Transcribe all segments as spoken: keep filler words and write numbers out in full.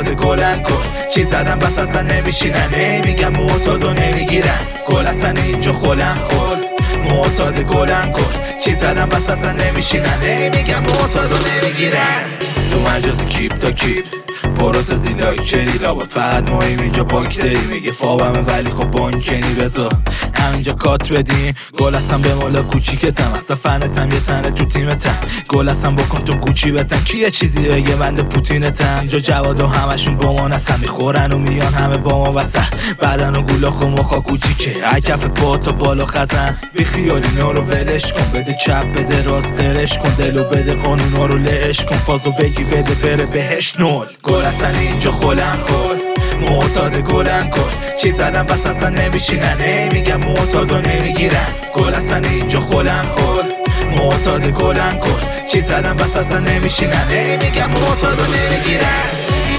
معتاد گلن کن چی زدم وسط نمیشینن ای میگم معتادو نمیگیرن گل اصلا اینجا خلن خود معتاد گلن کن چی زدم وسط نمیشینن ای میگم معتادو نمیگیرن تو مجازی کیپ تا کیپ پروتزی لاکچری لابد فقط مهم اینجا باکتری میگه فابمه ولی خب بانکنی بذار همینجا کات بدیم گل هستم به مولا کوچیکتم اصلا فنتم یه تنه تو تیمتم گل هستم بکن تو کوچی بتن کی یه چیزی بگه بنده پوتینتم اینجا جواد و همشون با ما نسن میخورن و میان همه با ما وسط بدن و گولاخ و مخا کوچیکه ای کفت با تا بالا خزن بی خیالی نارو ولش کن بده چپ بده راست قرش کن دلو بده قانونا رو لعش کن فازو بگی بده بره بهش نول گل اصلا اینجا خلن خود معتاد گلن کن چی زدم وسط نمیشینن ای میگم معتادو نمیگیرن گل اصلا اینجا خلن خود معتاد گلن کن چی زدم وسط نمیشینن ای میگم معتادو نمیگیرن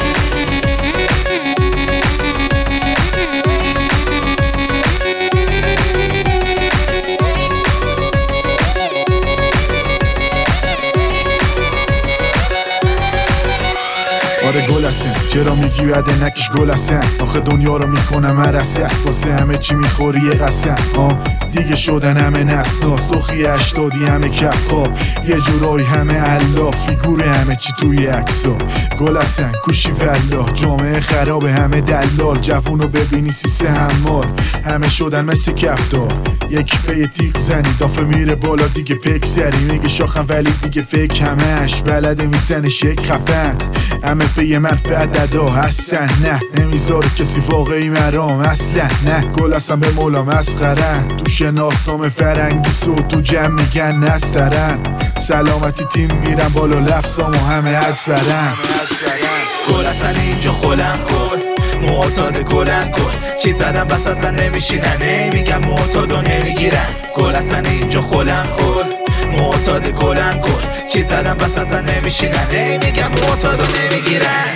آره گل هستن چرا میگی بده نکش گل هستن آخه دنیا رو میکنم مرسه واسه همه چی میخوری یه قسم آه دیگه شدن همه نسناس دوخی اشتادی همه کف خواب یه جورایی همه علا فیگور همه چی توی عکسا گل هستن کوشی والله جامعه خراب همه دلال جوونو ببینی سیسه همال همه شدن مثل کفتار یکی پی تیک زنی دافه میره بالا دیگه پک سری میگه شاخم ولی دیگه فکر همش بلده میزنه شک خفن همه پی منفعت ددا هستن نه نمیذاره کسی واقعی مرام اصلا نه گل هستن به مولا مسخرن تو شناسام فرنگی سو تو جمع میگن نسترن سلامتی تیم میرن بالا لفظام و همه از برن گل اصلا اینجا خلن خود معتاد گلن کن چی زدم وسط نمیشینن ای میگم معتادو نمیگیرن گل اصلا اینجا خلن خود معتاد گلن کن چی زدم وسط نمیشینن ای میگم معتادو نمیگیرن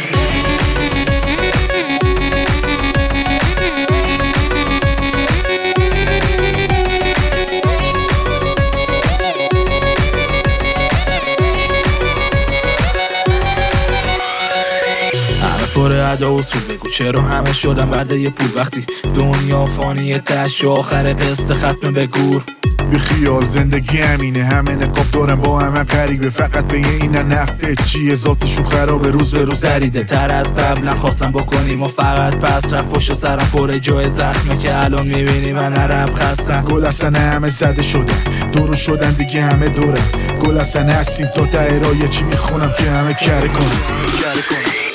پر ادا و سود بگو چرا همه شدن برده یه پول وقتی دنیا فانیه تش آخر قصه ختم به گور بی خیال زندگی همینه همه نقاب دارن با همه قریبه فقط به این نفته چیه ذاتشون خرابه روز به روز دریده تر از قبلا خواستم بکنیم و فقط پس رفت پشت سرم پر جای زخمه که الان میبینی من نرم خستم گل اصلا همه زده شدن دورو شدن دیگه همه دورن گل اصلا هستیم تا ته راه چی میخونم که همه کره کنم